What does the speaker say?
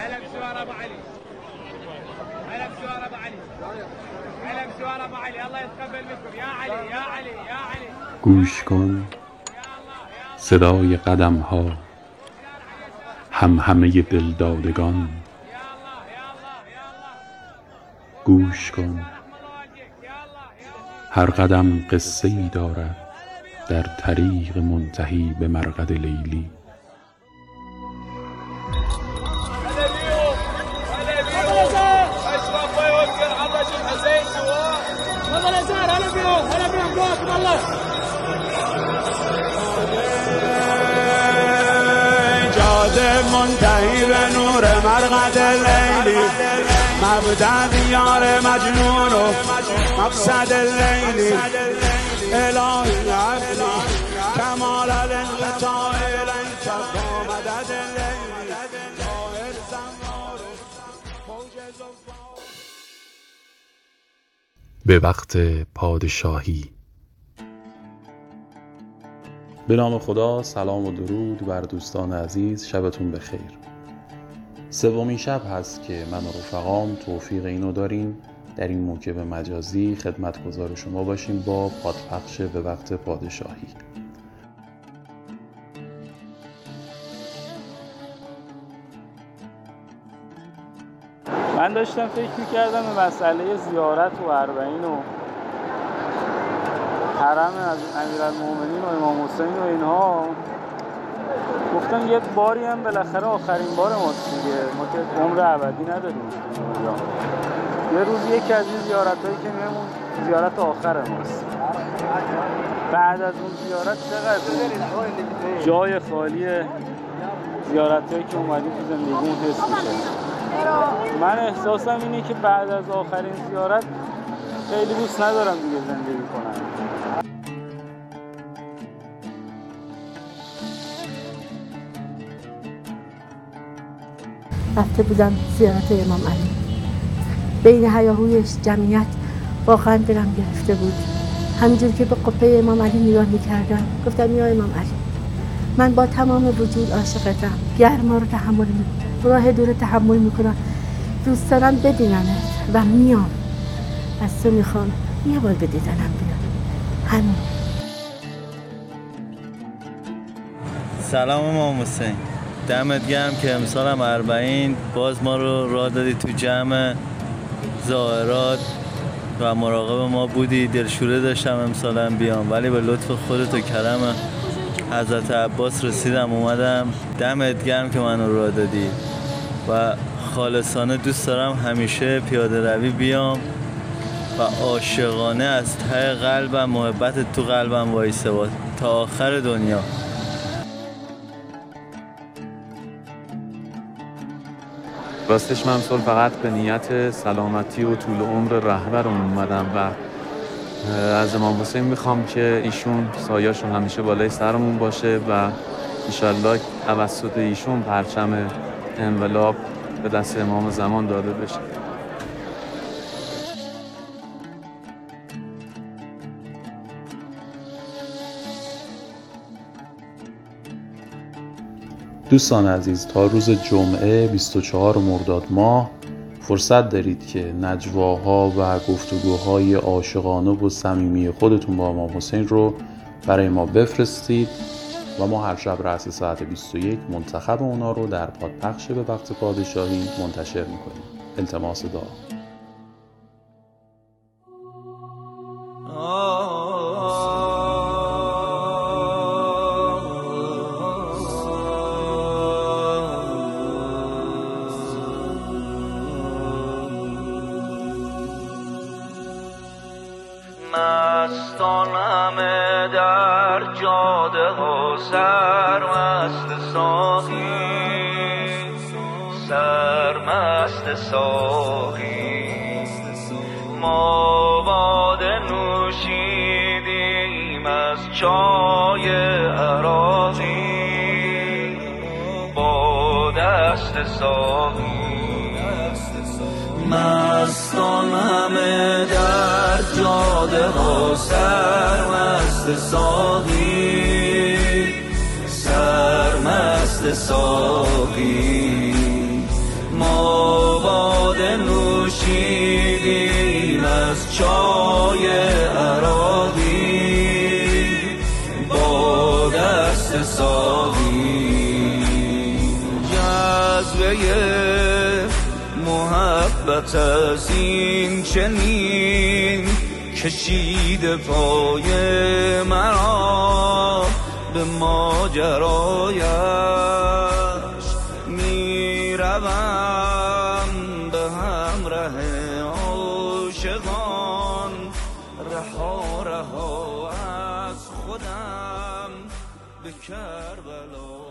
علم سوار ابو علي، علم سوار ابو علي، علم سوار ابو علي. الله يتقبل منكم يا علي يا علي يا علي. گوش کن صدای قدم ها، همهمه دلدادگان. گوش کن هر قدم قصه ای دارد در طریق منتهی به مرقد لیلی. جاده منتهی به نور مرقد لیلی، مبدأ دیار مجنون و مقصد لیلی. الهی عفو کمال الانقطاع لنک با مدد لیلی. ظاهر زمار موج زفا. به وقت پادشاهی. به نام خدا، سلام و درود بر دوستان عزیز، شبتون بخیر. سومین شب هست که من و رفقام توفیق اینو داریم در این موکب مجازی خدمتگزار شما باشیم با پادپخش به وقت پادشاهی. من داشتم فکر می‌کردم به مسئله زیارت و اربعین و حرم از امیرالمومنین و امام حسین و اینها. گفتم یه باری هم بالاخره آخرین بار ماست دیگه، ما که عمر ابدی نداریم. یه روز یکی از این زیارتایی که میمون زیارت آخر ماست. بعد از اون زیارت چقدر جای خالی زیارتایی که اومدیم تو زندگیمون حس میشه. من احساسم اینه که بعد از آخرین زیارت خیلی دوست ندارم دیگه زندگی کنم. رفته بودم زیارت امام علی. بین هیاهوی جمعیت واقعا دلم گرفته بود. همینجور که به قبه امام علی نگاه میکردم گفتم یا امام علی، من با تمام وجود عاشقتم، گرما رو تحمل میکنم، راه دور تحمل میکنم، دوست دارم ببینمت و میام. از تو میخوام یه بار به دیدنم بیام. همین. سلام امام حسین، دمت گرم که امسال هم اربعین باز ما رو راه دادی تو جمع زائرات و مراقب ما بودی. دلشوره داشتم امسال هم بیام، ولی به لطف خودت و کرم حضرت عباس رسیدم اومدم. دمت گرم که منو راه دادی و خالصانه دوست دارم همیشه پیاده روی بیام و عاشقانه از ته قلبم محبت تو قلبم وایسه تا آخر دنیا. راستش من امسال فقط به نیت سلامتی و طول عمر رهبرمون اومدم و از امام حسین میخوام که ایشون سایه‌شون همیشه بالای سرمون باشه و انشالله توسط ایشون پرچم انقلاب به دست امام زمان داده بشه. دوستان عزیز، تا روز جمعه 24 مرداد ماه فرصت دارید که نجواها و گفتگوهای عاشقانه و صمیمی خودتون با امام حسین رو برای ما بفرستید و ما هر شب رأس ساعت 21 منتخب اونا رو در پادپخش به وقت پادشاهی منتشر میکنیم. التماس دعا. مستان همه در جاده ها سرمست ساقی، سرمست ساقی. ما باده نوشیدیم از چای عراقی با دست ساقی. مستان همه در جاده ها سرمست ساقی، سرمست ساقی. چشیدیم از چای عراقی با دست ساقی. جذبه محبت از این چنین کشیده پای مرا به ماجرایش. میروم به همراه عاشقان رها رها از خودم به کربلا.